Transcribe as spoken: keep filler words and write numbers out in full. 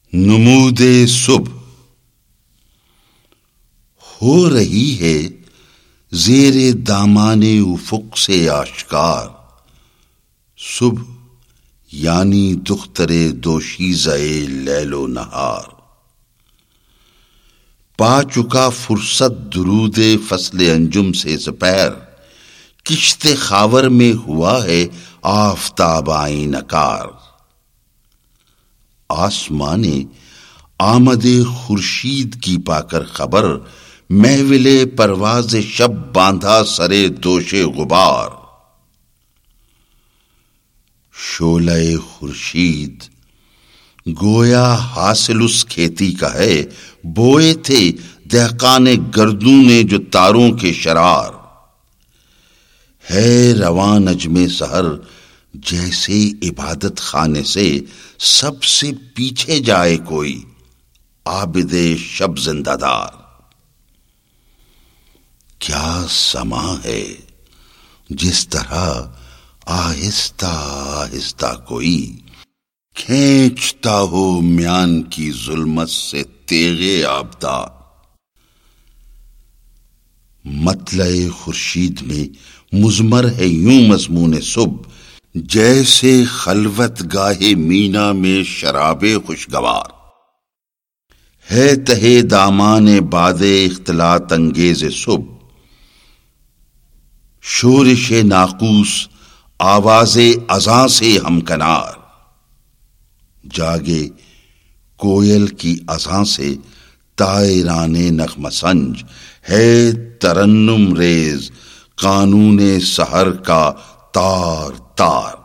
نمود صبح ہو رہی ہے زیر دامان افق سے آشکار، صبح یعنی دختر دوشیزہ لیل و نہار۔ پا چکا فرصت درود فصل انجم سے سپہر، کشت خاور میں ہوا ہے آفتاب آئینہ کار۔ آسمان آمد خورشید کی پا کر خبر، محول پرواز شب باندھا سرے دوش غبار۔ شعلہ خورشید گویا حاصل اس کھیتی کا ہے، بوئے تھے دہقان گردوں نے جو تاروں کے شرار۔ ہے رواں نجم سحر جیسے عبادت خانے سے، سب سے پیچھے جائے کوئی عابد شب زندہ دار۔ کیا سما ہے جس طرح آہستہ آہستہ کوئی کھینچتا ہو میان کی ظلمت سے تیغ آبدار۔ مطلع خورشید میں مضمر ہے یوں مضمون صبح، جیسے خلوت گاہ مینا میں شراب خوشگوار۔ ہے تہے دامان باد اختلاط انگیز صبح، شورش ناقوس آواز اذاں سے ہمکنار۔ جاگے کوئل کی اذاں سے طائران نغمہ سنج، ہے ترنم ریز قانون سحر کا تار تار۔